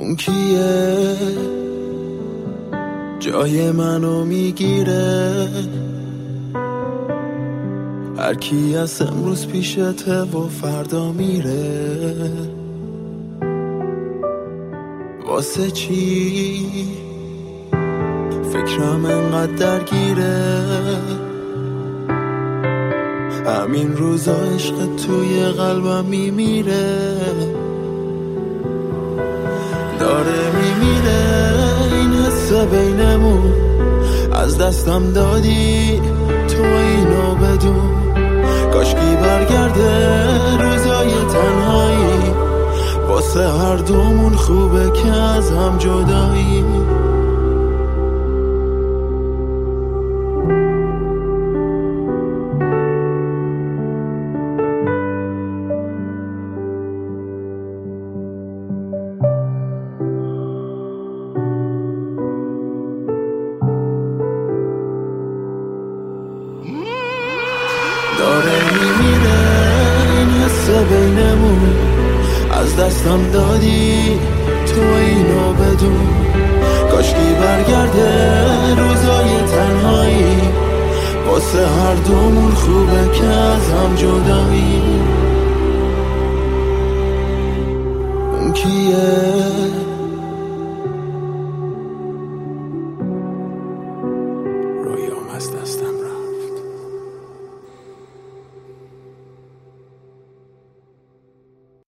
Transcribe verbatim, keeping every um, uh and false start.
اون کیه جای منو میگیره؟ هر کی از امروز پیشته و فردا میره. واسه چی فکرم انقدر درگیره؟ همین روزا عشق توی قلبم میمیره. داره میمیره این حس بینمون، از دستم دادی تو اینو بدون. کاشکی برگرده روزای تنهایی، واسه هر دومون خوبه که از هم جدایی. داره میمیره این حس بینمون، از دستم دادی تو اینو بدون. کاشکی برگرده روزای تنهایی، واسه هر دومون خوبه که از هم جدایی. اون کیه رویام از دستم